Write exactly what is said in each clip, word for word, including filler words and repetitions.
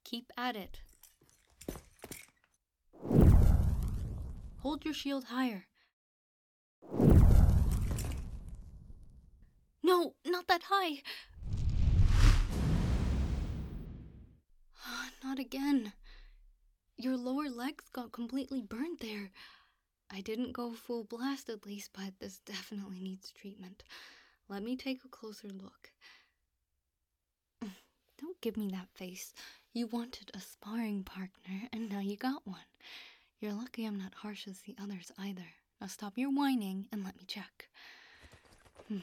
Keep at it. Hold your shield higher. No, not that high. Not again. Your lower legs got completely burnt there. I didn't go full blast at least, but this definitely needs treatment. Let me take a closer look. Don't give me that face. You wanted a sparring partner, and now you got one. You're lucky I'm not harsh as the others either. Now stop your whining and let me check. Hmm.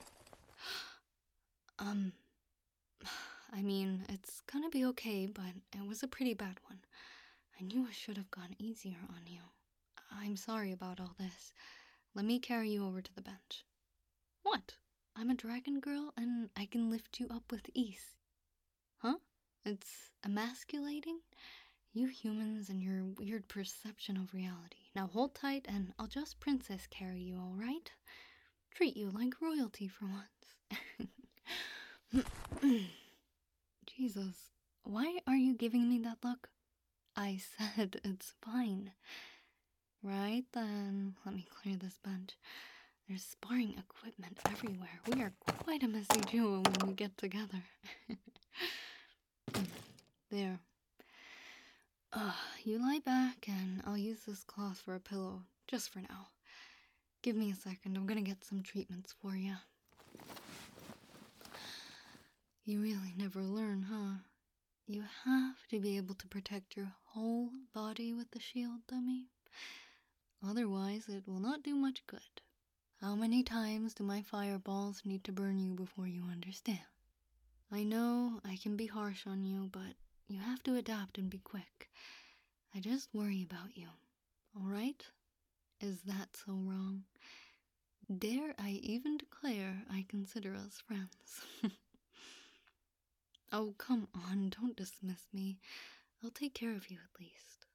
Um, I mean, it's gonna be okay, but it was a pretty bad one. I knew I should have gone easier on you. I'm sorry about all this. Let me carry you over to the bench. What? I'm a dragon girl and I can lift you up with ease. Huh? It's emasculating? You humans and your weird perception of reality. Now hold tight and I'll just princess carry you, alright? Treat you like royalty for once. Jesus, why are you giving me that look? I said it's fine. Right then, let me clear this bench. There's sparring equipment everywhere. We are quite a messy duo when we get together. There. Uh, you lie back and I'll use this cloth for a pillow, just for now. Give me a second, I'm gonna get some treatments for you. You really never learn, huh? You have to be able to protect your whole body with the shield, dummy. Otherwise, it will not do much good. How many times do my fireballs need to burn you before you understand? I know I can be harsh on you, but you have to adapt and be quick. I just worry about you, alright? Is that so wrong? Dare I even declare I consider us friends? Oh, come on, don't dismiss me. I'll take care of you at least.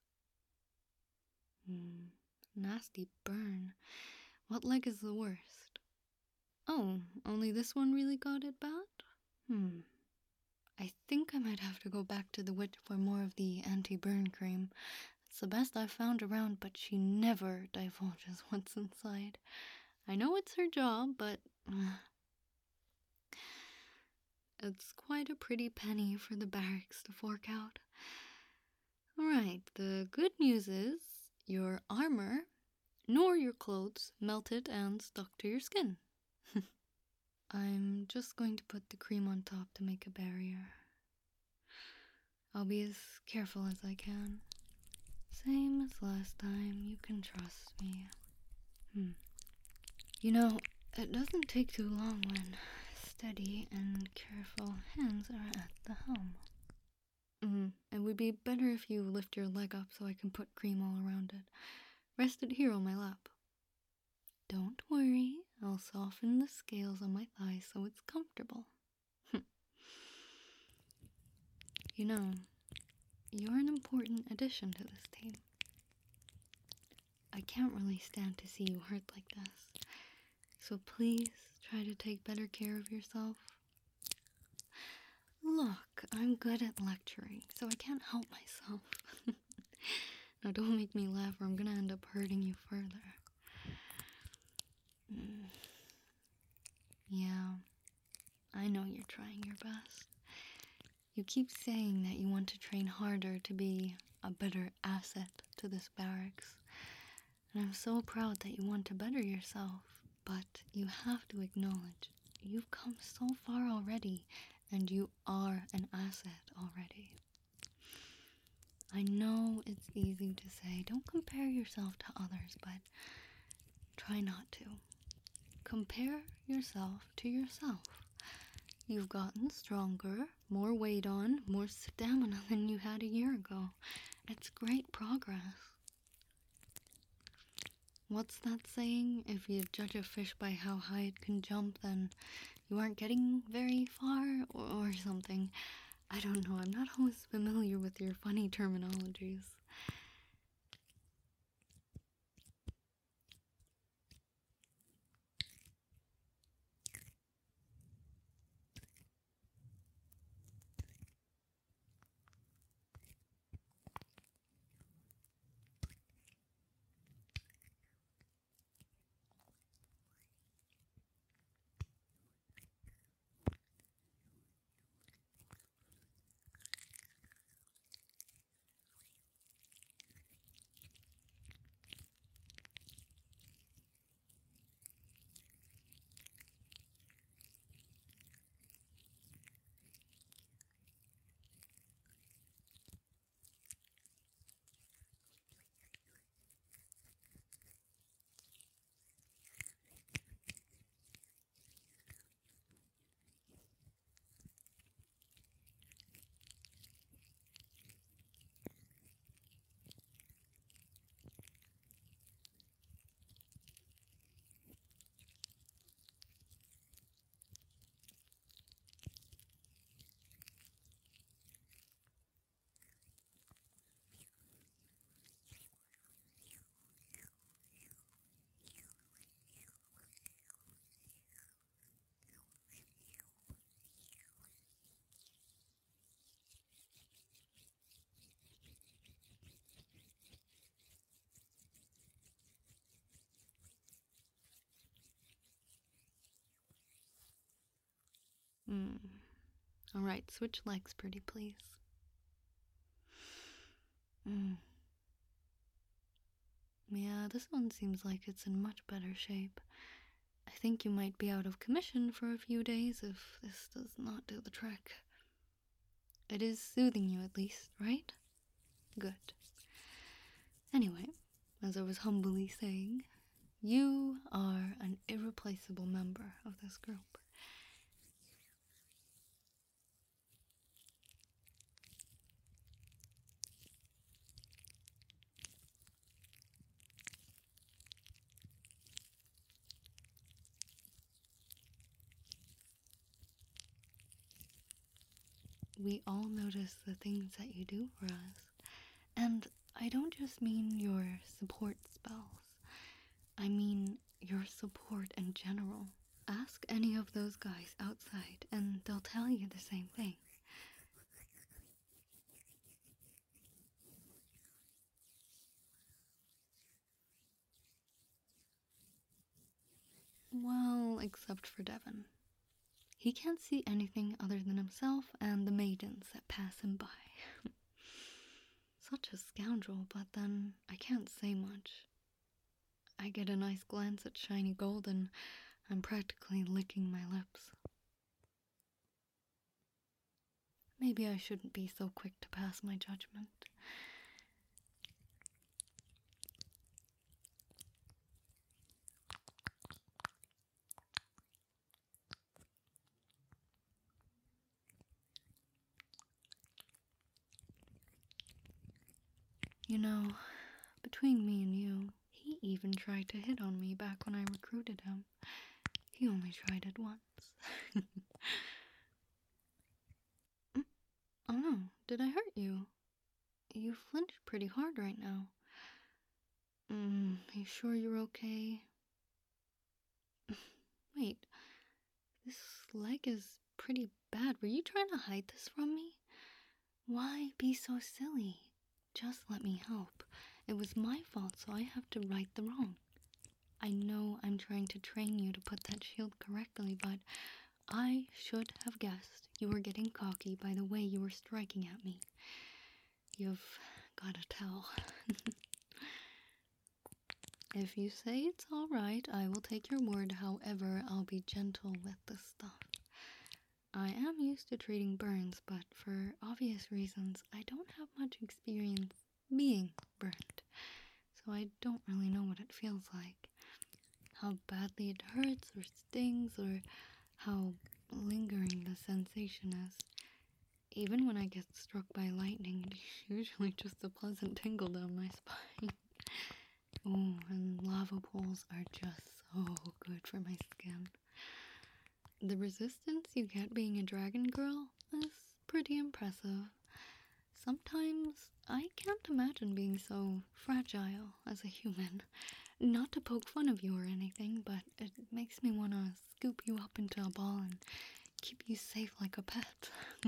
Hmm, nasty burn. What leg is the worst? Oh, only this one really got it bad? Hmm. I think I might have to go back to the witch for more of the anti-burn cream. It's the best I've found around, but she never divulges what's inside. I know it's her job, but uh, it's quite a pretty penny for the barracks to fork out. Alright, the good news is your armor, nor your clothes, melted and stuck to your skin. I'm just going to put the cream on top to make a barrier. I'll be as careful as I can. Same as last time, you can trust me. Hmm. You know, it doesn't take too long when steady and careful hands are at the helm. Mm, it would be better if you lift your leg up so I can put cream all around it. Rest it here on my lap. Don't worry, I'll soften the scales on my thighs so it's comfortable. You know, you're an important addition to this team. I can't really stand to see you hurt like this. So please try to take better care of yourself. Look, I'm good at lecturing, so I can't help myself. Now don't make me laugh or I'm gonna end up hurting you further. Mm. Yeah, I know you're trying your best. You keep saying that you want to train harder to be a better asset to this barracks. And I'm so proud that you want to better yourself, but you have to acknowledge you've come so far already, and you are an asset already. I know it's easy to say, don't compare yourself to others, but try not to. Compare yourself to yourself. You've gotten stronger, more weight on, more stamina than you had a year ago. It's great progress. What's that saying? If you judge a fish by how high it can jump, then you aren't getting very far, or, or something. I don't know, I'm not always familiar with your funny terminologies. Hmm. Alright, switch legs, pretty please. Hmm. Yeah, this one seems like it's in much better shape. I think you might be out of commission for a few days if this does not do the trick. It is soothing you at least, right? Good. Anyway, as I was humbly saying, you are an irreplaceable member of this group. We all notice the things that you do for us. And I don't just mean your support spells. I mean your support in general. Ask any of those guys outside and they'll tell you the same thing. Well, except for Devon. He can't see anything other than himself and the maidens that pass him by. Such a scoundrel, but then I can't say much. I get a nice glance at shiny gold and I'm practically licking my lips. Maybe I shouldn't be so quick to pass my judgment. You know, between me and you, he even tried to hit on me back when I recruited him. He only tried it once. Mm, oh no, did I hurt you? You flinched pretty hard right now. Mm, you sure you're okay? Wait, this leg is pretty bad. Were you trying to hide this from me? Why be so silly? Just let me help. It was my fault, so I have to right the wrong. I know I'm trying to train you to put that shield correctly, but I should have guessed you were getting cocky by the way you were striking at me. You've gotta tell. If you say it's alright, I will take your word. However, I'll be gentle with this stuff. I am used to treating burns, but for obvious reasons, I don't have much experience being burned. So I don't really know what it feels like. How badly it hurts or stings, or how lingering the sensation is. Even when I get struck by lightning, it's usually just a pleasant tingle down my spine. Oh, and lava pools are just so good for my skin. The resistance you get being a dragon girl is pretty impressive. Sometimes I can't imagine being so fragile as a human. Not to poke fun of you or anything, but it makes me want to scoop you up into a ball and keep you safe like a pet.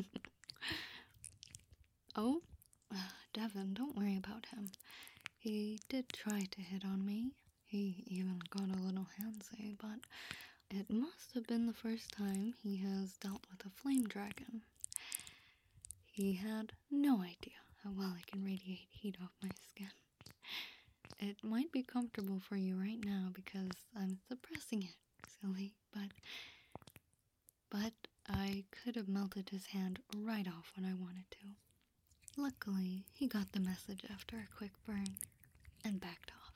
Oh, Devon, don't worry about him. He did try to hit on me. He even got a little handsy, but it must have been the first time he has dealt with a flame dragon. He had no idea how well I can radiate heat off my skin. It might be comfortable for you right now because I'm suppressing it, silly, but... But I could have melted his hand right off when I wanted to. Luckily, he got the message after a quick burn and backed off.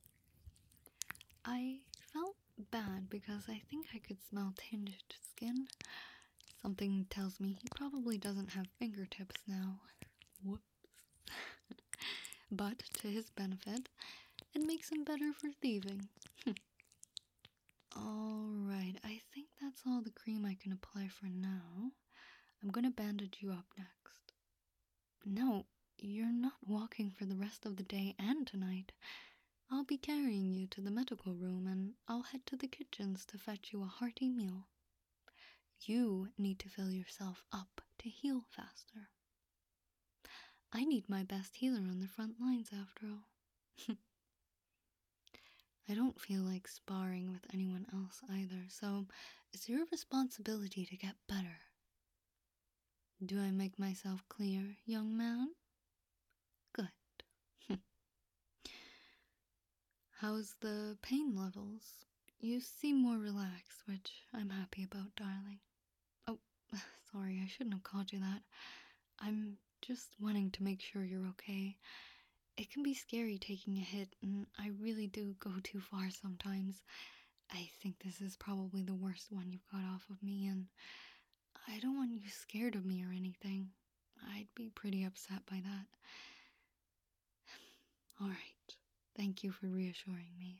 I felt bad because I think I could smell tinged skin. Something tells me he probably doesn't have fingertips now. Whoops. But to his benefit, it makes him better for thieving. Alright, I think that's all the cream I can apply for now. I'm gonna bandage you up next. No, you're not walking for the rest of the day and tonight. I'll be carrying you to the medical room and I'll head to the kitchens to fetch you a hearty meal. You need to fill yourself up to heal faster. I need my best healer on the front lines after all. I don't feel like sparring with anyone else either, so it's your responsibility to get better. Do I make myself clear, young man? Good. How's the pain levels? You seem more relaxed, which I'm happy about, darling. Oh, sorry, I shouldn't have called you that. I'm just wanting to make sure you're okay. It can be scary taking a hit, and I really do go too far sometimes. I think this is probably the worst one you've got off of me, and I don't want you scared of me or anything. I'd be pretty upset by that. Alright, thank you for reassuring me.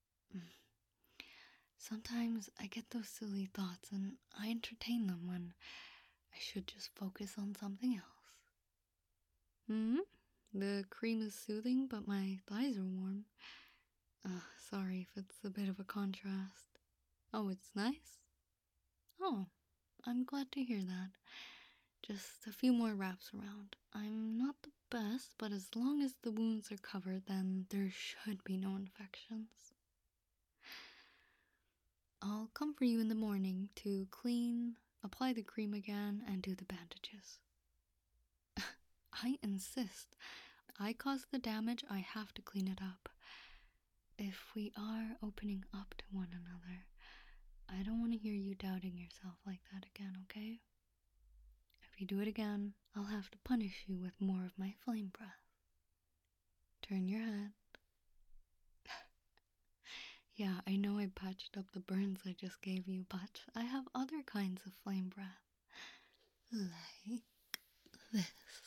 Sometimes I get those silly thoughts and I entertain them when I should just focus on something else. Hmm? The cream is soothing, but my thighs are warm. Uh, sorry if it's a bit of a contrast. Oh, it's nice? Oh, I'm glad to hear that. Just a few more wraps around. I'm not the best, but as long as the wounds are covered, then there should be no infections. I'll come for you in the morning to clean, apply the cream again, and do the bandages. I insist. I caused the damage, I have to clean it up. If we are opening up to one another, I don't want to hear you doubting yourself like that again, okay? If you do it again, I'll have to punish you with more of my flame breath. Turn your head. Yeah, I know I patched up the burns I just gave you, but I have other kinds of flame breath. Like this.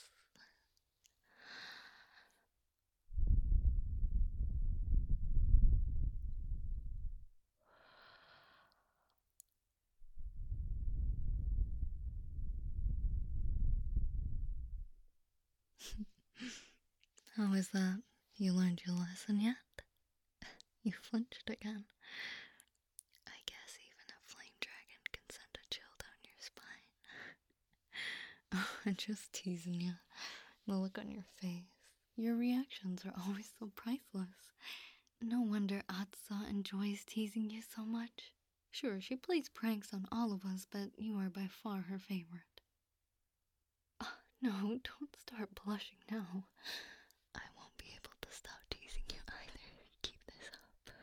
How is that? You learned your lesson yet? You flinched again. I guess even a flame dragon can send a chill down your spine. Oh, I'm just teasing you. The look on your face. Your reactions are always so priceless. No wonder Atsa enjoys teasing you so much. Sure, she plays pranks on all of us, but you are by far her favorite. Oh, no, don't start blushing now. I won't be able to stop teasing you either. Keep this up.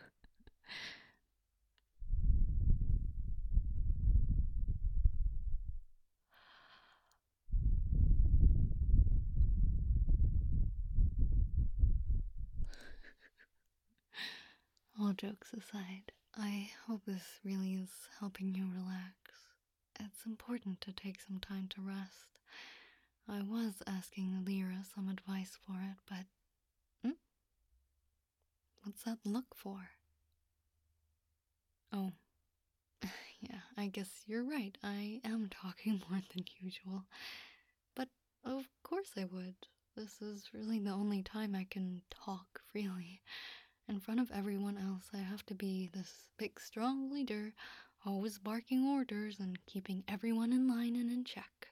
All jokes aside, I hope this really is helping you relax. It's important to take some time to rest. I was asking Lyra some advice for it, but... Hmm? What's that look for? Oh, yeah, I guess you're right. I am talking more than usual. But of course I would. This is really the only time I can talk freely. In front of everyone else, I have to be this big, strong leader, always barking orders and keeping everyone in line and in check.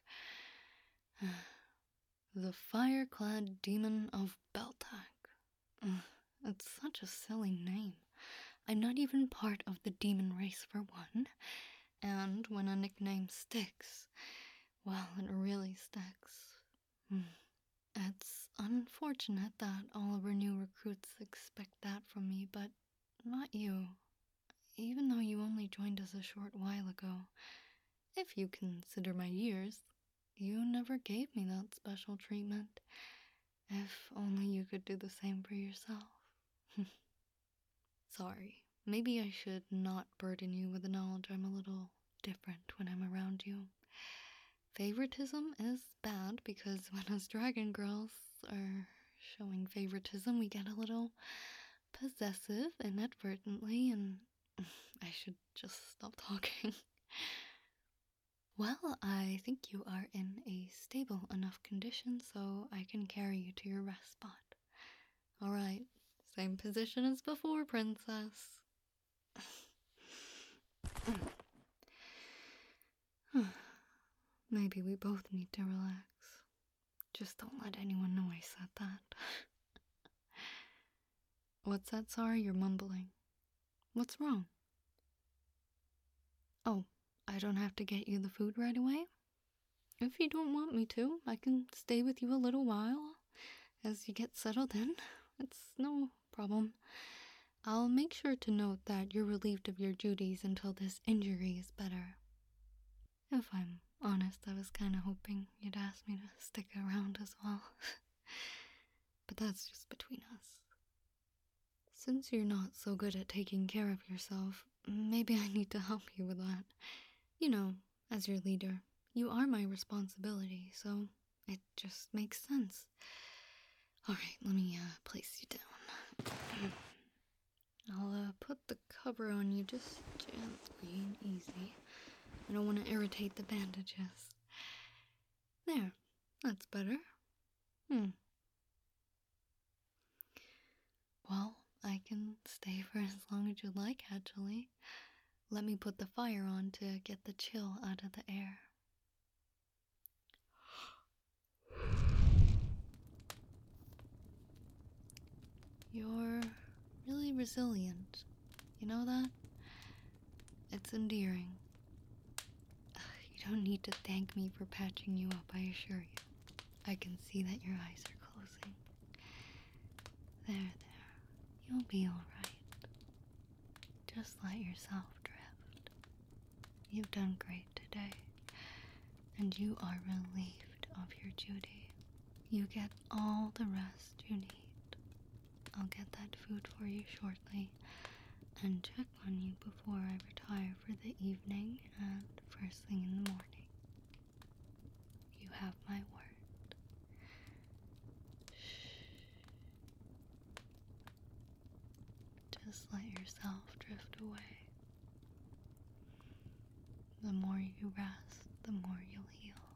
The fire-clad demon of Beltag. It's such a silly name. I'm not even part of the demon race for one, and when a nickname sticks, well, it really sticks. It's unfortunate that all of our new recruits expect that from me, but not you. Even though you only joined us a short while ago, if you consider my years, you never gave me that special treatment. If only you could do the same for yourself. Sorry, maybe I should not burden you with the knowledge I'm a little different when I'm around you. Favoritism is bad because when us dragon girls are showing favoritism, we get a little possessive inadvertently, and I should just stop talking. Well, I think you are in a stable enough condition so I can carry you to your rest spot. Alright, same position as before, princess. Maybe we both need to relax. Just don't let anyone know I said that. What's that, sorry? You're mumbling. What's wrong? Oh, I don't have to get you the food right away? If you don't want me to, I can stay with you a little while as you get settled in. It's no problem. I'll make sure to note that you're relieved of your duties until this injury is better. If I'm honest, I was kind of hoping you'd ask me to stick around as well. But that's just between us. Since you're not so good at taking care of yourself, maybe I need to help you with that. You know, as your leader, you are my responsibility, so it just makes sense. Alright, let me uh, place you down. I'll uh, put the cover on you just gently and easy. I don't want to irritate the bandages. There, that's better. Hmm. Well, I can stay for as long as you'd like, actually. Let me put the fire on to get the chill out of the air. You're really resilient. You know that? It's endearing. You don't need to thank me for patching you up, I assure you. I can see that your eyes are closing. There, there. You'll be alright. Just let yourself drift. You've done great today, and you are relieved of your duty. You get all the rest you need. I'll get that food for you shortly, and check on you before I retire for the evening and first thing in the morning. You have my word. Shh. Just let yourself drift away. The more you rest, the more you'll heal.